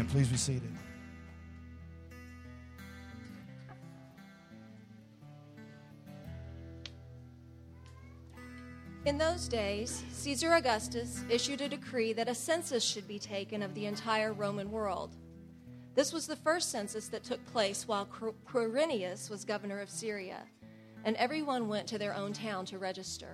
Please be seated. In those days, Caesar Augustus issued a decree that a census should be taken of the entire Roman world. This was the first census that took place while Quirinius was governor of Syria, and everyone went to their own town to register.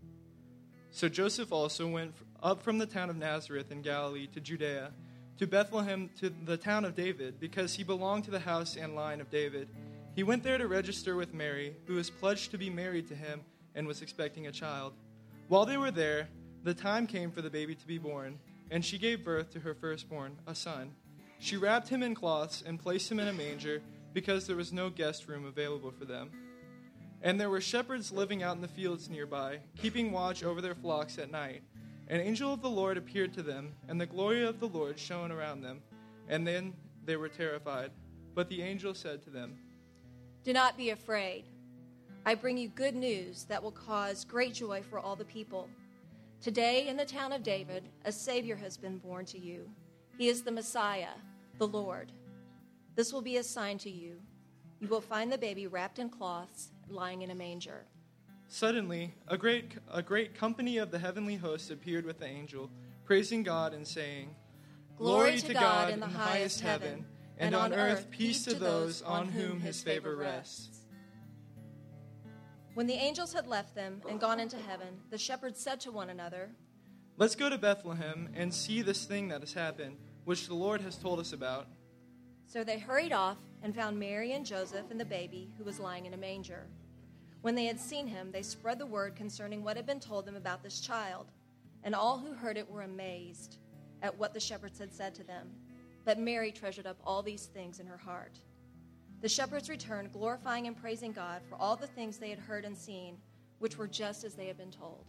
So Joseph also went up from the town of Nazareth in Galilee to Judea, to Bethlehem, to the town of David, because he belonged to the house and line of David. He went there to register with Mary, who was pledged to be married to him and was expecting a child. While they were there, the time came for the baby to be born, and she gave birth to her firstborn, a son. She wrapped him in cloths and placed him in a manger, because there was no guest room available for them. And there were shepherds living out in the fields nearby, keeping watch over their flocks at night. An angel of the Lord appeared to them, and the glory of the Lord shone around them. And then they were terrified. But the angel said to them, "Do not be afraid. I bring you good news that will cause great joy for all the people. Today in the town of David, a Savior has been born to you. He is the Messiah, the Lord. This will be a sign to you. You will find the baby wrapped in cloths, lying in a manger." Suddenly, a great company of the heavenly hosts appeared with the angel, praising God and saying, "Glory to God in the highest heaven, and on earth peace to those on whom his favor rests." When the angels had left them and gone into heaven, the shepherds said to one another, "Let's go to Bethlehem and see this thing that has happened, which the Lord has told us about." So they hurried off and found Mary and Joseph and the baby who was lying in a manger. When they had seen him, they spread the word concerning what had been told them about this child, and all who heard it were amazed at what the shepherds had said to them. But Mary treasured up all these things in her heart. The shepherds returned, glorifying and praising God for all the things they had heard and seen, which were just as they had been told.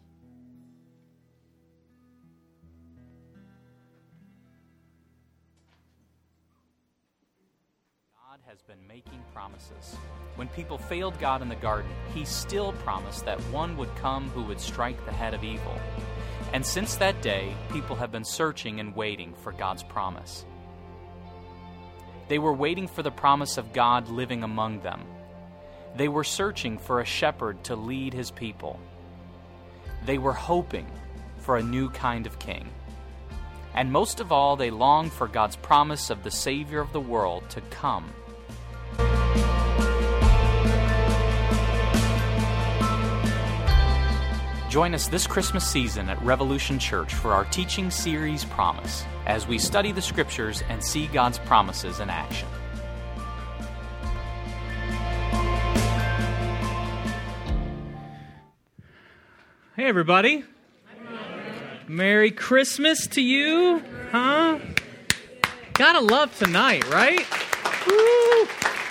God has been making promises. When people failed God in the garden, he still promised that one would come who would strike the head of evil. And since that day, people have been searching and waiting for God's promise. They were waiting for the promise of God living among them. They were searching for a shepherd to lead his people. They were hoping for a new kind of king. And most of all, they longed for God's promise of the Savior of the world to come. Join us this Christmas season at Revolution Church for our teaching series Promise, as we study the Scriptures and see God's promises in action. Hey, everybody. Merry Christmas to you. Huh? Gotta love tonight, right? Woo!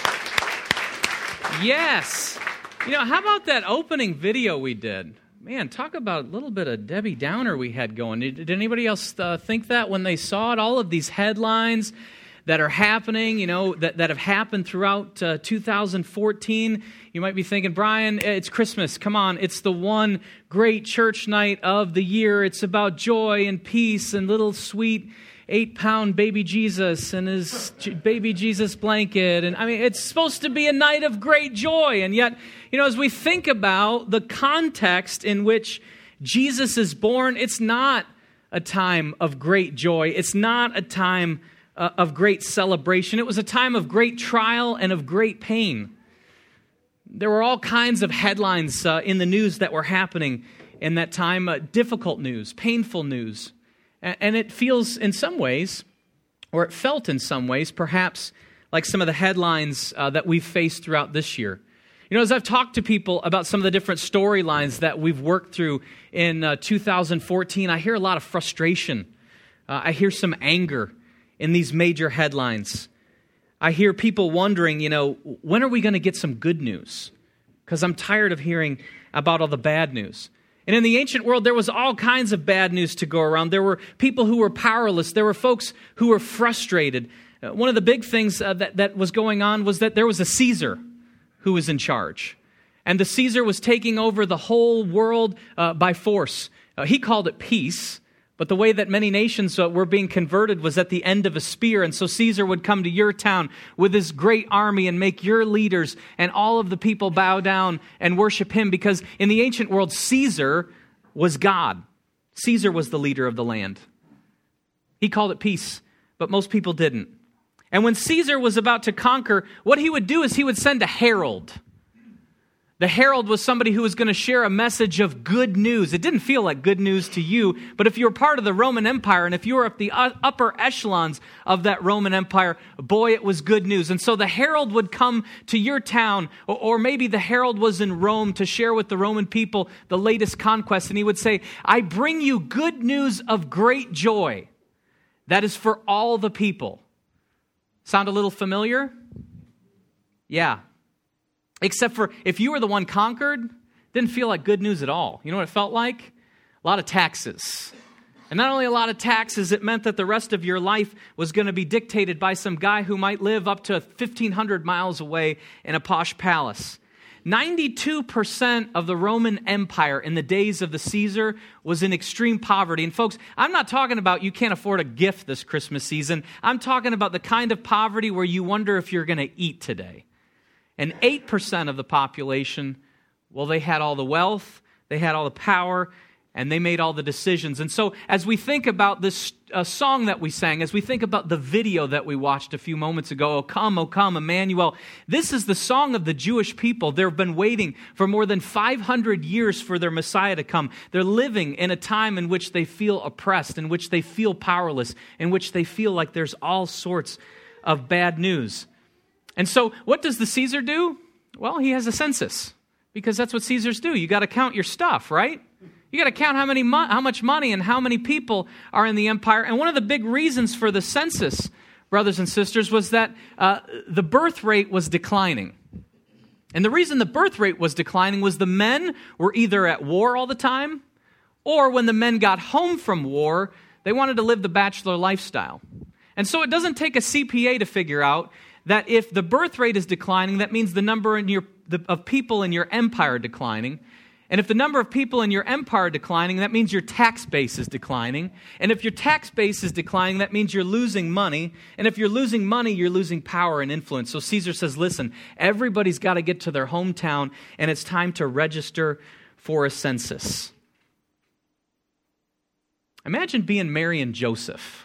Yes. You know, how about that opening video we did? Man, talk about a little bit of Debbie Downer we had going. Did anybody else think that when they saw it? All of these headlines that are happening, you know, that have happened throughout 2014. You might be thinking, Brian, it's Christmas. Come on, it's the one great church night of the year. It's about joy and peace and little sweet 8-pound baby Jesus and his baby Jesus blanket. And I mean, it's supposed to be a night of great joy. And yet, you know, as we think about the context in which Jesus is born, it's not a time of great joy. It's not a time of great celebration. It was a time of great trial and of great pain. There were all kinds of headlines in the news that were happening in that time, difficult news, painful news. And it feels in some ways, or it felt in some ways, perhaps like some of the headlines that we've faced throughout this year. You know, as I've talked to people about some of the different storylines that we've worked through in 2014, I hear a lot of frustration. I hear some anger in these major headlines. I hear people wondering, you know, when are we going to get some good news? Because I'm tired of hearing about all the bad news. And in the ancient world, there was all kinds of bad news to go around. There were people who were powerless. There were folks who were frustrated. One of the big things that was going on was that there was a Caesar who was in charge. And the Caesar was taking over the whole world by force. He called it peace, But the way that many nations were being converted was at the end of a spear. And so Caesar would come to your town with his great army and make your leaders and all of the people bow down and worship him, because in the ancient world, Caesar was God. Caesar was the leader of the land. He called it peace, but most people didn't. And when Caesar was about to conquer, what he would do is he would send a herald. The herald was somebody who was going to share a message of good news. It didn't feel like good news to you, but if you were part of the Roman Empire and if you were at the upper echelons of that Roman Empire, boy, it was good news. And so the herald would come to your town, or maybe the herald was in Rome to share with the Roman people the latest conquest, and he would say, I bring you good news of great joy that is for all the people. Sound a little familiar? Yeah. Except for if you were the one conquered, didn't feel like good news at all. You know what it felt like? A lot of taxes. And not only a lot of taxes, it meant that the rest of your life was going to be dictated by some guy who might live up to 1,500 miles away in a posh palace. 92% of the Roman Empire in the days of the Caesar was in extreme poverty. And folks, I'm not talking about you can't afford a gift this Christmas season. I'm talking about the kind of poverty where you wonder if you're going to eat today. And 8% of the population, well, they had all the wealth, they had all the power, and they made all the decisions. And so as we think about this song that we sang, as we think about the video that we watched a few moments ago, O come, Emmanuel, this is the song of the Jewish people. They've been waiting for more than 500 years for their Messiah to come. They're living in a time in which they feel oppressed, in which they feel powerless, in which they feel like there's all sorts of bad news. And so what does the Caesar do? Well, he has a census, because that's what Caesars do. You got to count your stuff, right? You got to count how much money and how many people are in the empire. And one of the big reasons for the census, brothers and sisters, was that the birth rate was declining. And the reason the birth rate was declining was the men were either at war all the time, or when the men got home from war, they wanted to live the bachelor lifestyle. And so it doesn't take a CPA to figure out that if the birth rate is declining, that means the number of people in your empire declining. And if the number of people in your empire declining, that means your tax base is declining. And if your tax base is declining, that means you're losing money. And if you're losing money, you're losing power and influence. So Caesar says, listen, everybody's got to get to their hometown, and it's time to register for a census. Imagine being Mary and Joseph.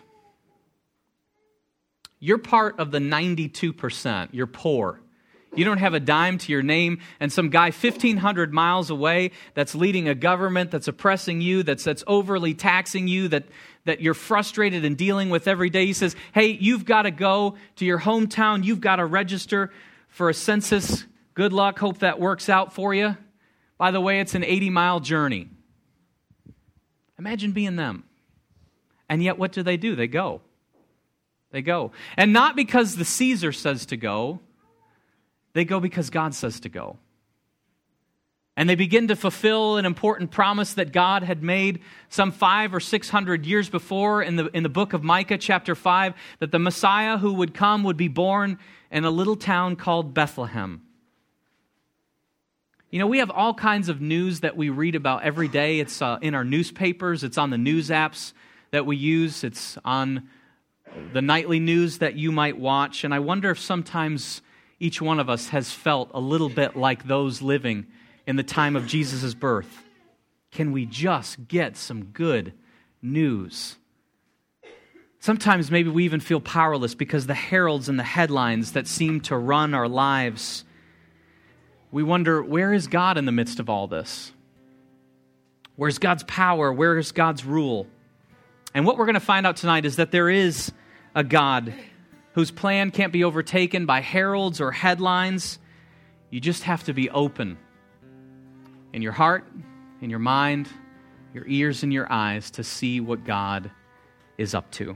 You're part of the 92%. You're poor. You don't have a dime to your name, and some guy 1,500 miles away that's leading a government that's oppressing you, that's overly taxing you, that you're frustrated and dealing with every day. He says, hey, you've got to go to your hometown. You've got to register for a census. Good luck. Hope that works out for you. By the way, it's an 80-mile journey. Imagine being them. And yet what do? They go. They go. And not because the Caesar says to go. They go because God says to go. And they begin to fulfill an important promise that God had made some 500 or 600 years before in the book of Micah, chapter 5, that the Messiah who would come would be born in a little town called Bethlehem. You know, we have all kinds of news that we read about every day. It's in our newspapers. It's on the news apps that we use. It's on the nightly news that you might watch. And I wonder if sometimes each one of us has felt a little bit like those living in the time of Jesus' birth. Can we just get some good news? Sometimes maybe we even feel powerless because the heralds and the headlines that seem to run our lives, we wonder, where is God in the midst of all this? Where's God's power? Where is God's rule? And what we're going to find out tonight is that there is a God whose plan can't be overtaken by heralds or headlines. You just have to be open in your heart, in your mind, your ears and your eyes to see what God is up to.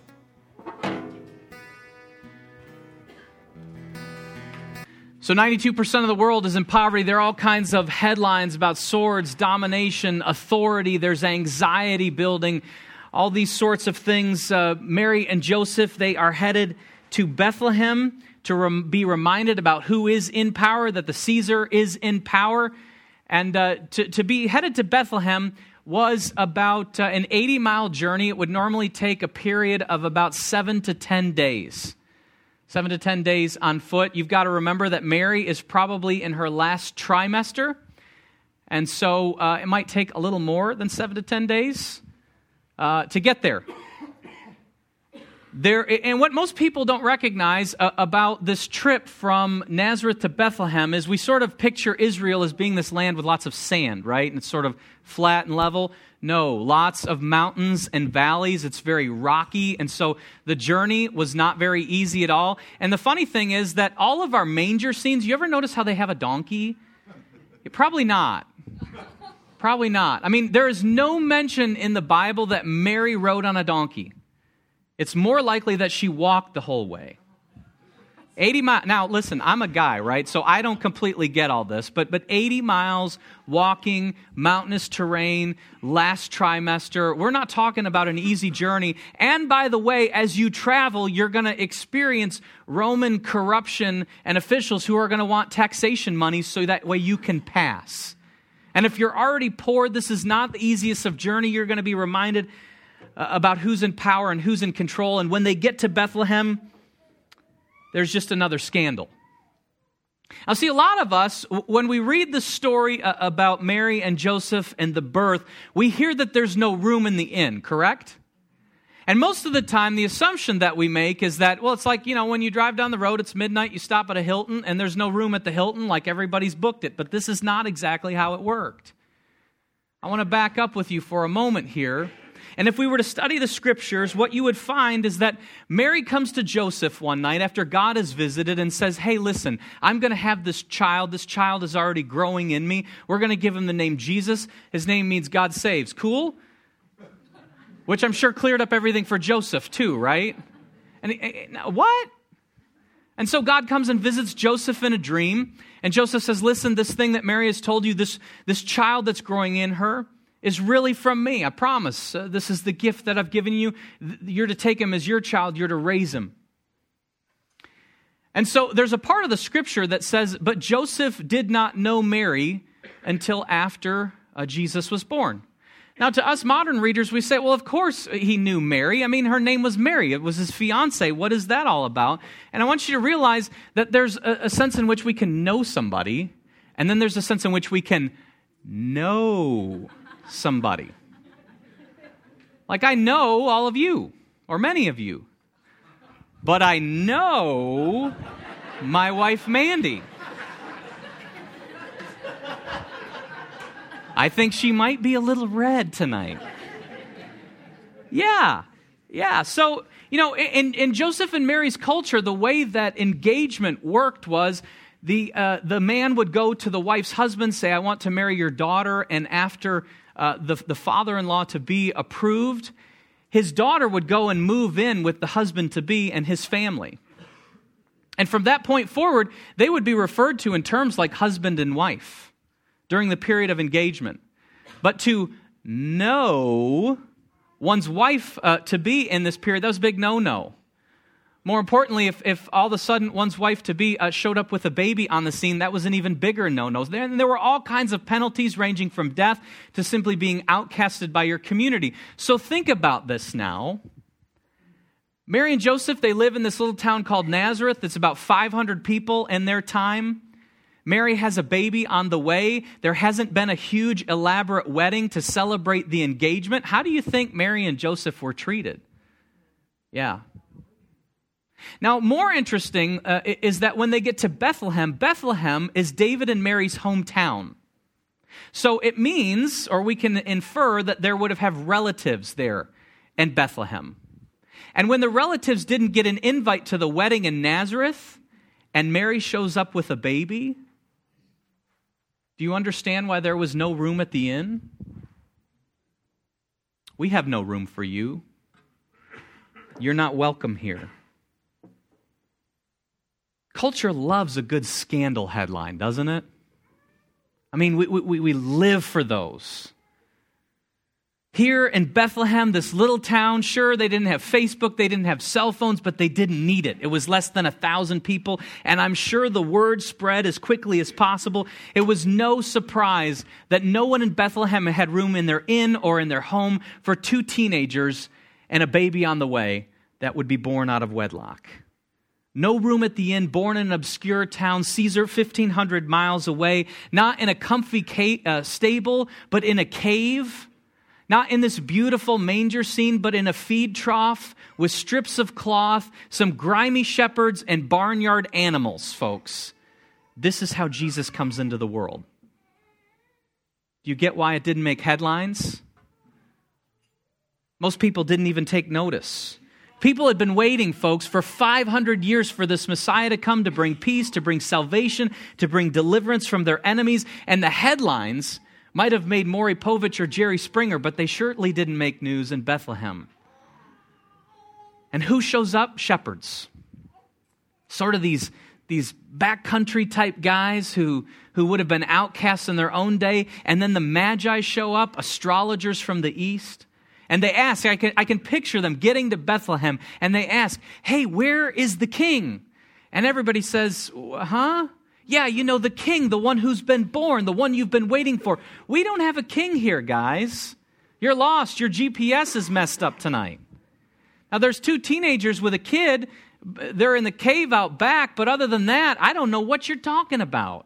So 92% of the world is in poverty. There are all kinds of headlines about swords, domination, authority. There's anxiety building. All these sorts of things. Mary and Joseph, they are headed to Bethlehem to be reminded about who is in power, that the Caesar is in power. And to be headed to Bethlehem was about an 80-mile journey. It would normally take a period of about 7 to 10 days. 7 to 10 days on foot. You've got to remember that Mary is probably in her last trimester, and so it might take a little more than 7 to 10 days to get there. And what most people don't recognize about this trip from Nazareth to Bethlehem is we sort of picture Israel as being this land with lots of sand, right? And it's sort of flat and level. No, lots of mountains and valleys. It's very rocky. And so the journey was not very easy at all. And the funny thing is that all of our manger scenes, you ever notice how they have a donkey? Probably not. Probably not. I mean, there is no mention in the Bible that Mary rode on a donkey. It's more likely that she walked the whole way. 80 miles. Now, listen, I'm a guy, right? So I don't completely get all this, but 80 miles walking, mountainous terrain, last trimester. We're not talking about an easy journey. And by the way, as you travel, you're going to experience Roman corruption and officials who are going to want taxation money so that way you can pass. And if you're already poor, this is not the easiest of journey. You're going to be reminded about who's in power and who's in control. And when they get to Bethlehem, there's just another scandal. Now, see, a lot of us, when we read the story about Mary and Joseph and the birth, we hear that there's no room in the inn, correct? And most of the time, the assumption that we make is that, well, it's like, when you drive down the road, it's midnight, you stop at a Hilton, and there's no room at the Hilton, like everybody's booked it. But this is not exactly how it worked. I want to back up with you for a moment here. And if we were to study the scriptures, what you would find is that Mary comes to Joseph one night after God has visited and says, hey, listen, I'm going to have this child. This child is already growing in me. We're going to give him the name Jesus. His name means God saves. Cool? Which I'm sure cleared up everything for Joseph too, right? And what? And so God comes and visits Joseph in a dream. And Joseph says, listen, this thing that Mary has told you, this child that's growing in her, is really from me. I promise. This is the gift that I've given you. You're to take him as your child. You're to raise him. And so there's a part of the scripture that says, but Joseph did not know Mary until after Jesus was born. Now, to us modern readers, we say, well, of course he knew Mary. I mean, her name was Mary. It was his fiancée. What is that all about? And I want you to realize that there's a sense in which we can know somebody, and then there's a sense in which we can know somebody. Like I know all of you, or many of you, but I know my wife Mandy. I think she might be a little red tonight. Yeah. So, in Joseph and Mary's culture, the way that engagement worked was the man would go to the wife's husband, say, I want to marry your daughter, and after the father-in-law to be approved, his daughter would go and move in with the husband-to-be and his family. And from that point forward, they would be referred to in terms like husband and wife during the period of engagement. But to know one's wife-to-be in this period, that was a big no-no. More importantly, if all of a sudden one's wife-to-be showed up with a baby on the scene, that was an even bigger no-no. There were all kinds of penalties ranging from death to simply being outcasted by your community. So think about this now. Mary and Joseph, they live in this little town called Nazareth. It's about 500 people in their time. Mary has a baby on the way. There hasn't been a huge, elaborate wedding to celebrate the engagement. How do you think Mary and Joseph were treated? Yeah. Now, more interesting is that when they get to Bethlehem, Bethlehem is David and Mary's hometown. So it means, or we can infer, that there would have relatives there in Bethlehem. And when the relatives didn't get an invite to the wedding in Nazareth, and Mary shows up with a baby, do you understand why there was no room at the inn? We have no room for you. You're not welcome here. Culture loves a good scandal headline, doesn't it? I mean, we live for those. Here in Bethlehem, this little town, sure, they didn't have Facebook, they didn't have cell phones, but they didn't need it. It was less than 1,000 people, and I'm sure the word spread as quickly as possible. It was no surprise that no one in Bethlehem had room in their inn or in their home for 2 teenagers and a baby on the way that would be born out of wedlock. No room at the inn, born in an obscure town, Caesar, 1,500 miles away, not in a comfy stable, but in a cave. Not in this beautiful manger scene, but in a feed trough with strips of cloth, some grimy shepherds, and barnyard animals, folks. This is how Jesus comes into the world. Do you get why it didn't make headlines? Most people didn't even take notice. People had been waiting, folks, for 500 years for this Messiah to come, to bring peace, to bring salvation, to bring deliverance from their enemies. And the headlines might have made Maury Povich or Jerry Springer, but they surely didn't make news in Bethlehem. And who shows up? Shepherds. Sort of these backcountry type guys who would have been outcasts in their own day. And then the Magi show up, astrologers from the east. And they ask, I can picture them getting to Bethlehem, and they ask, hey, where is the king? And everybody says, huh? Yeah, you know, the king, the one who's been born, the one you've been waiting for. We don't have a king here, guys. You're lost. Your GPS is messed up tonight. Now, there's 2 teenagers with a kid. They're in the cave out back, but other than that, I don't know what you're talking about.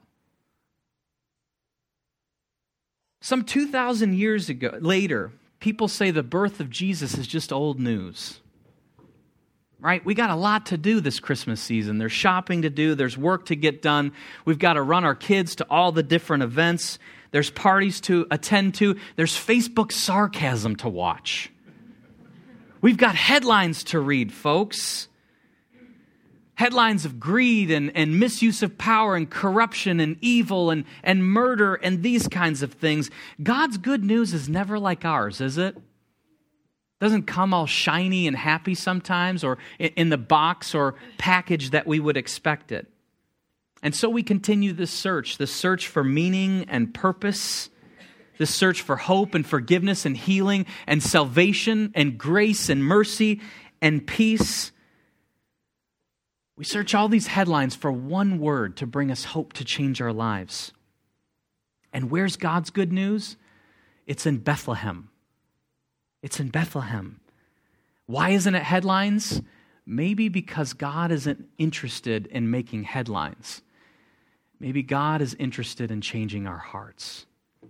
Some 2,000 years later, people say the birth of Jesus is just old news. Right? We got a lot to do this Christmas season. There's shopping to do. There's work to get done. We've got to run our kids to all the different events. There's parties to attend to. There's Facebook sarcasm to watch. We've got headlines to read, folks. Headlines of greed and misuse of power and corruption and evil and murder and these kinds of things. God's good news is never like ours, is it? Doesn't come all shiny and happy sometimes, or in the box or package that we would expect it. And so we continue this search for meaning and purpose, this search for hope and forgiveness and healing and salvation and grace and mercy and peace. We search all these headlines for one word to bring us hope to change our lives. And where's God's good news? It's in Bethlehem. It's in Bethlehem. Why isn't it headlines? Maybe because God isn't interested in making headlines. Maybe God is interested in changing our hearts.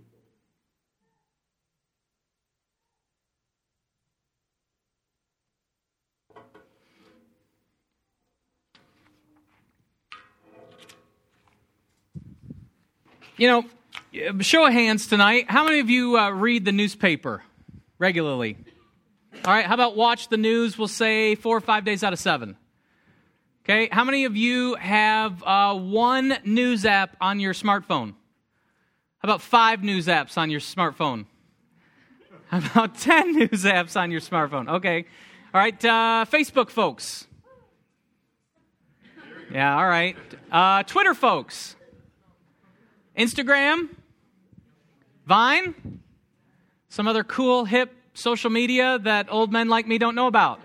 You know, show of hands tonight. How many of you read the newspaper regularly? All right, how about watch the news? We'll say 4 or 5 days out of 7. Okay, how many of you have one news app on your smartphone? How about 5 news apps on your smartphone? How about 10 news apps on your smartphone? Okay, all right, Facebook folks. Yeah, all right. Twitter folks. Instagram, Vine, some other cool, hip social media that old men like me don't know about.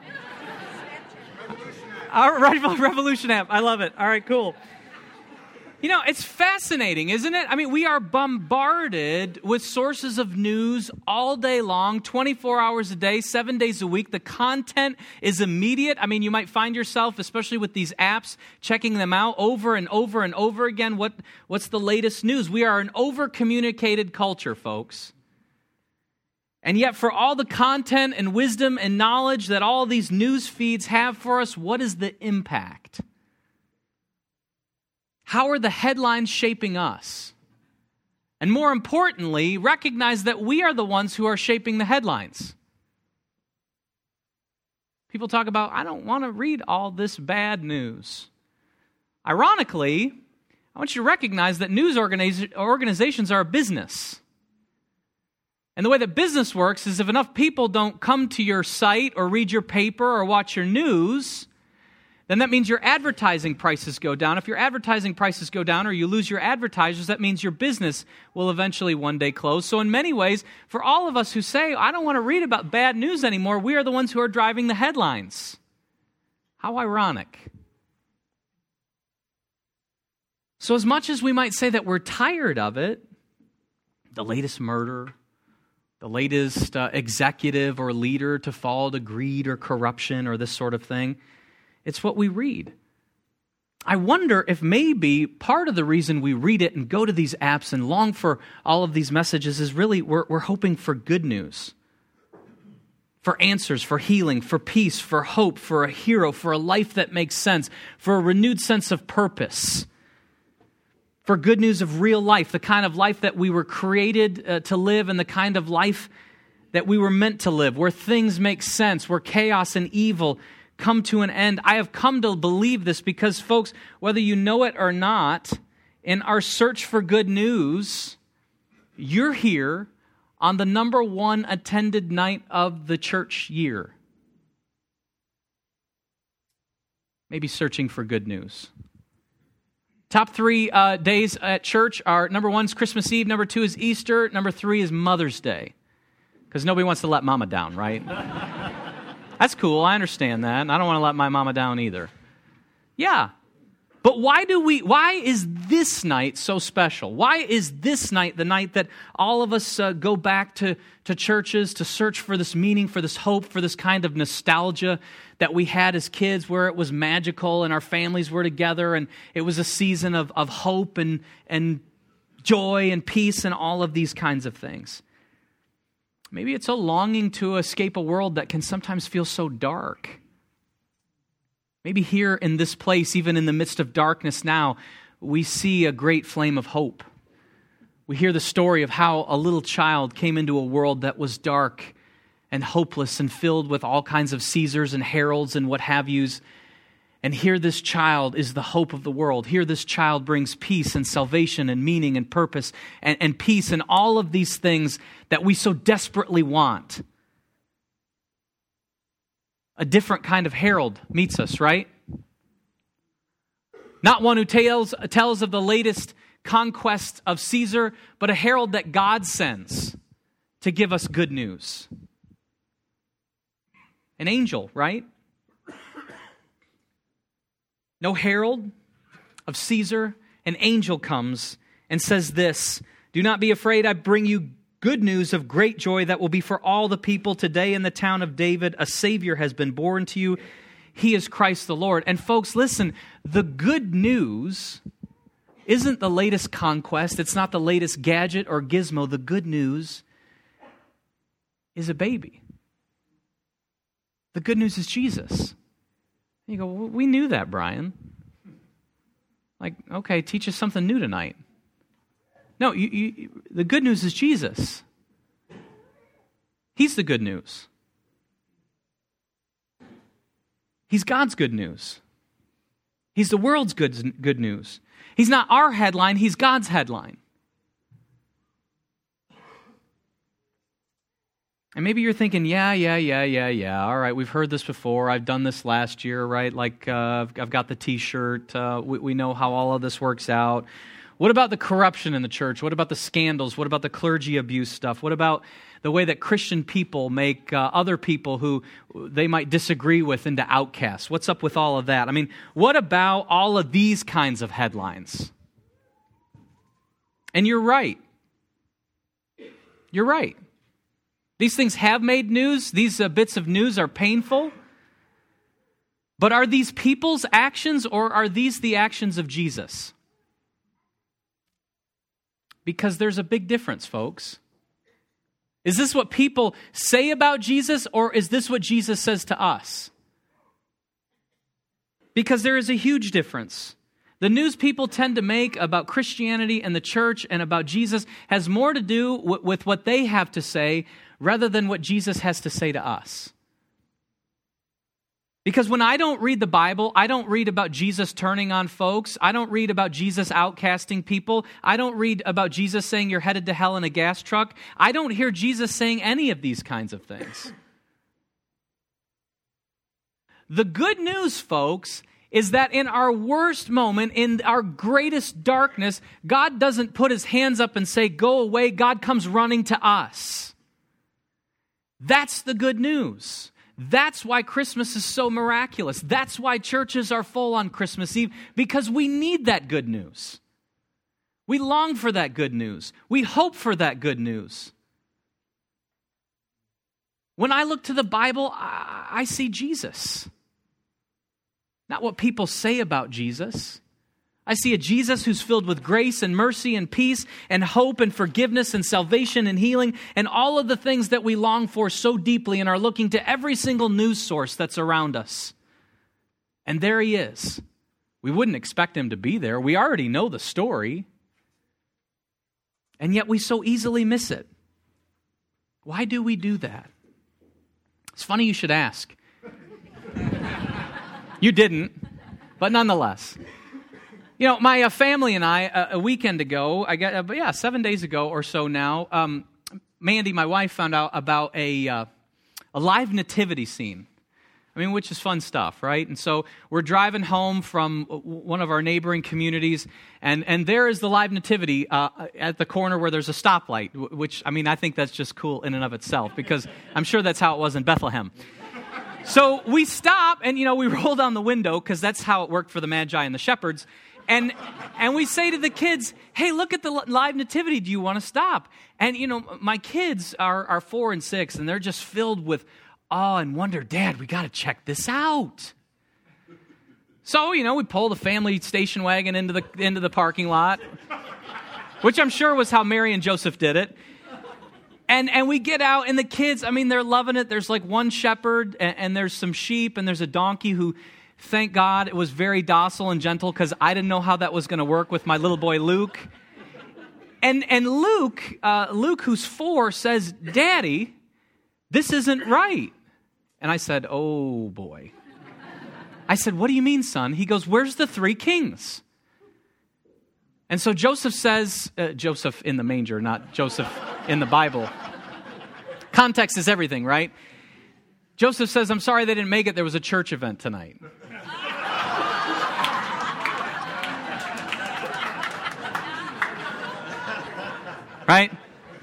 All right, Revolution app. I love it. All right, cool. You know, it's fascinating, isn't it? I mean, we are bombarded with sources of news all day long, 24 hours a day, 7 days a week. The content is immediate. I mean, you might find yourself, especially with these apps, checking them out over and over and over again. What's the latest news? We are an over-communicated culture, folks. And yet, for all the content and wisdom and knowledge that all these news feeds have for us, what is the impact? How are the headlines shaping us? And more importantly, recognize that we are the ones who are shaping the headlines. People talk about, I don't want to read all this bad news. Ironically, I want you to recognize that news organizations are a business. And the way that business works is if enough people don't come to your site or read your paper or watch your news, then that means your advertising prices go down. If your advertising prices go down or you lose your advertisers, that means your business will eventually one day close. So in many ways, for all of us who say, I don't want to read about bad news anymore, we are the ones who are driving the headlines. How ironic. So as much as we might say that we're tired of it, the latest murder, the latest executive or leader to fall to greed or corruption or this sort of thing, it's what we read. I wonder if maybe part of the reason we read it and go to these apps and long for all of these messages is really we're hoping for good news, for answers, for healing, for peace, for hope, for a hero, for a life that makes sense, for a renewed sense of purpose, for good news of real life, the kind of life that we were created to live and the kind of life that we were meant to live, where things make sense, where chaos and evil come to an end. I have come to believe this because, folks, whether you know it or not, in our search for good news, you're here on the number one attended night of the church year. Maybe searching for good news. Top 3 days at church are, number 1 is Christmas Eve, number 2 is Easter, number 3 is Mother's Day. Because nobody wants to let mama down, right? That's cool, I understand that. I don't want to let my mama down either. Yeah. But why is this night so special? Why is this night the night that all of us go back to churches to search for this meaning, for this hope, for this kind of nostalgia that we had as kids where it was magical and our families were together and it was a season of hope and joy and peace and all of these kinds of things? Maybe it's a longing to escape a world that can sometimes feel so dark. Maybe here in this place, even in the midst of darkness now, we see a great flame of hope. We hear the story of how a little child came into a world that was dark and hopeless and filled with all kinds of Caesars and heralds and what have yous. And here this child is the hope of the world. Here this child brings peace and salvation and meaning and purpose and peace and all of these things that we so desperately want. A different kind of herald meets us, right? Not one who tells of the latest conquest of Caesar, but a herald that God sends to give us good news. An angel, right? No herald of Caesar, an angel comes and says this, "Do not be afraid, I bring you good news of great joy that will be for all the people. Today in the town of David, a Savior has been born to you. He is Christ the Lord." And folks, listen, the good news isn't the latest conquest. It's not the latest gadget or gizmo. The good news is a baby. The good news is Jesus. You go, well, we knew that, Brian. Like, okay, teach us something new tonight. No, the good news is Jesus. He's the good news. He's God's good news. He's the world's good news. He's not our headline, He's God's headline. And maybe you're thinking, yeah. All right, we've heard this before. I've done this last year, right? Like, I've got the T-shirt. We know how all of this works out. What about the corruption in the church? What about the scandals? What about the clergy abuse stuff? What about the way that Christian people make other people who they might disagree with into outcasts? What's up with all of that? I mean, what about all of these kinds of headlines? And you're right. You're right. These things have made news. These bits of news are painful. But are these people's actions or are these the actions of Jesus? Because there's a big difference, folks. Is this what people say about Jesus or is this what Jesus says to us? Because there is a huge difference. The news people tend to make about Christianity and the church and about Jesus has more to do with what they have to say rather than what Jesus has to say to us. Because when I don't read the Bible, I don't read about Jesus turning on folks. I don't read about Jesus outcasting people. I don't read about Jesus saying you're headed to hell in a gas truck. I don't hear Jesus saying any of these kinds of things. The good news, folks, is that in our worst moment, in our greatest darkness, God doesn't put his hands up and say, go away. God comes running to us. That's the good news. That's why Christmas is so miraculous. That's why churches are full on Christmas Eve, because we need that good news. We long for that good news. We hope for that good news. When I look to the Bible, I see Jesus. Not what people say about Jesus. I see a Jesus who's filled with grace and mercy and peace and hope and forgiveness and salvation and healing and all of the things that we long for so deeply and are looking to every single news source that's around us. And there he is. We wouldn't expect him to be there. We already know the story. And yet we so easily miss it. Why do we do that? It's funny you should ask. You didn't, but nonetheless. You know, my family and I, a weekend ago, 7 days ago or so now, Mandy, my wife, found out about a live nativity scene. I mean, which is fun stuff, right? And so we're driving home from one of our neighboring communities, and there is the live nativity at the corner where there's a stoplight, which, I mean, I think that's just cool in and of itself, because I'm sure that's how it was in Bethlehem. So we stop, and, you know, we roll down the window, because that's how it worked for the Magi and the shepherds, and we say to the kids, hey, look at the live nativity, do you want to stop? And, you know, my kids are 4 and 6, and they're just filled with awe and wonder. Dad, we got to check this out. So, you know, we pull the family station wagon into the parking lot, which I'm sure was how Mary and Joseph did it. And we get out, and the kids, I mean, they're loving it. There's like one shepherd, and there's some sheep, and there's a donkey who, thank God, it was very docile and gentle, because I didn't know how that was going to work with my little boy Luke. And Luke, who's 4, says, Daddy, this isn't right. And I said, oh boy. I said, what do you mean, son? He goes, where's the 3 kings? And so Joseph says, Joseph in the manger, not Joseph in the Bible. Context is everything, right? Joseph says, I'm sorry they didn't make it. There was a church event tonight. Right?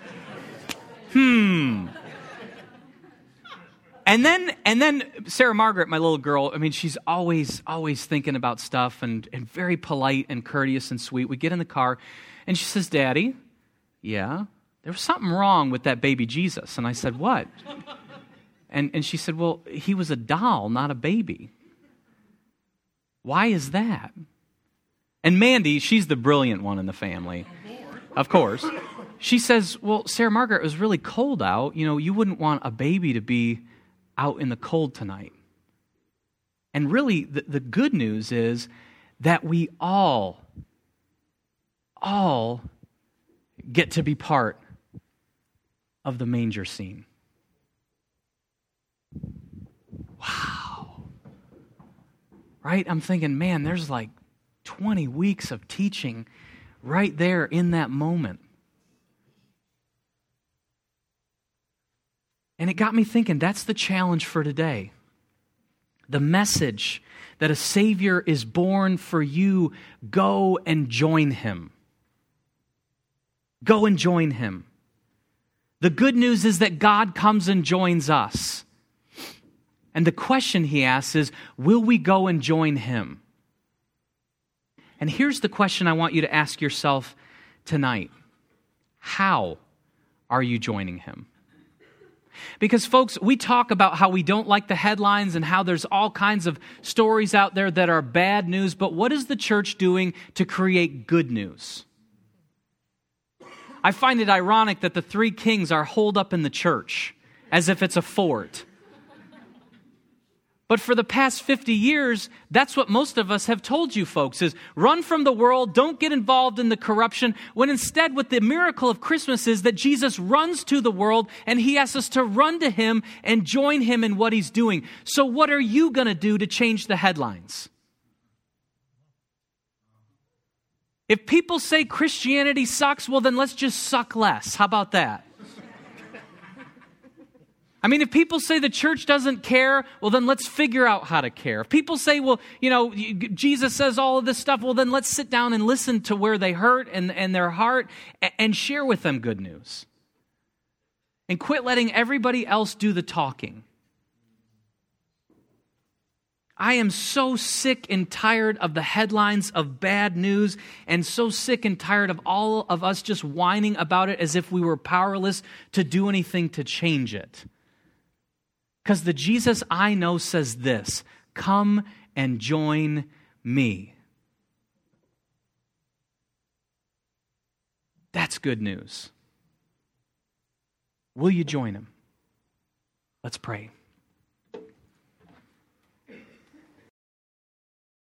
And then Sarah Margaret, my little girl, I mean, she's always thinking about stuff and very polite and courteous and sweet. We get in the car, and she says, Daddy, yeah, there was something wrong with that baby Jesus. And I said, what? And she said, well, he was a doll, not a baby. Why is that? And Mandy, she's the brilliant one in the family, of course. She says, well, Sarah Margaret, it was really cold out. You know, you wouldn't want a baby to be out in the cold tonight. And really, the good news is that we all get to be part of the manger scene. Wow. Right? I'm thinking, man, there's like 20 weeks of teaching right there in that moment. And it got me thinking, that's the challenge for today. The message that a Savior is born for you, go and join Him. Go and join Him. The good news is that God comes and joins us. And the question He asks is, will we go and join Him? And here's the question I want you to ask yourself tonight. How are you joining Him? Because, folks, we talk about how we don't like the headlines and how there's all kinds of stories out there that are bad news, but what is the church doing to create good news? I find it ironic that the 3 kings are holed up in the church as if it's a fort. But for the past 50 years, that's what most of us have told you folks, is run from the world, don't get involved in the corruption, when instead what the miracle of Christmas is that Jesus runs to the world and He asks us to run to Him and join Him in what He's doing. So what are you going to do to change the headlines? If people say Christianity sucks, well then let's just suck less. How about that? I mean, if people say the church doesn't care, well, then let's figure out how to care. If people say, well, Jesus says all of this stuff, well, then let's sit down and listen to where they hurt and their heart and share with them good news. And quit letting everybody else do the talking. I am so sick and tired of the headlines of bad news and so sick and tired of all of us just whining about it as if we were powerless to do anything to change it. Because the Jesus I know says this, come and join me. That's good news. Will you join him? Let's pray.